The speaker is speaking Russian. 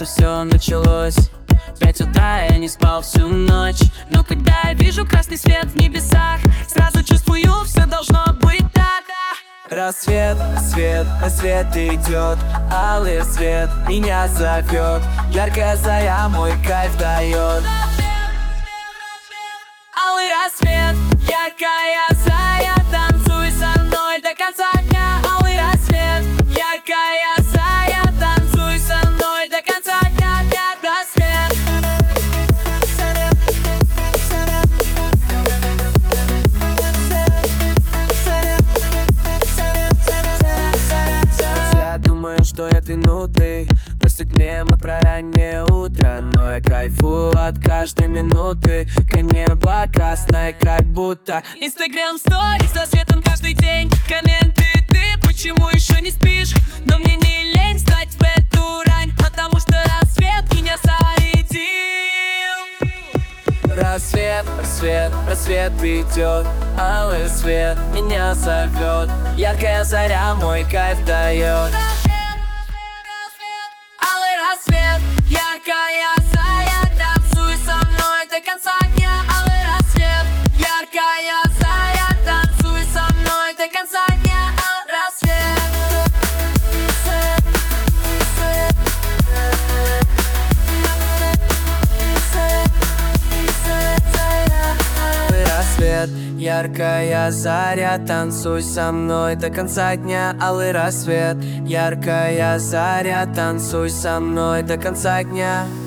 будто все началось. 5 утра я не спал всю ночь, но когда я вижу красный свет в небесах, сразу чувствую, все должно быть так. Рассвет, свет, рассвет идет, алый свет меня зовет, яркая заря мой кайф дает. Алый рассвет, яркая заря, танцуй со мной до конца дня. Алый рассвет, яркая заря, танцуй со мной до конца дня. Рассвет. Я думаю, что этой нуты просто мемы про раннее утро, но я кайфую от каждой минуты. Небо красное, как будто Instagram Stories со светом каждый день. Комменты ты, почему еще не спишь? Но мне не лень встать в эту рань, потому что рассвет меня зарядил. Рассвет, рассвет, рассвет идет, алый свет меня зовет, яркая заря мой кайф дает. Алый рассвет, яркая заря, танцуй со мной до конца дня. Алый рассвет, яркая заря, танцуй со мной до конца дня. Рассвет, яркая заря, танцуй со мной до конца дня. Алый рассвет, яркая заря, танцуй со мной до конца дня.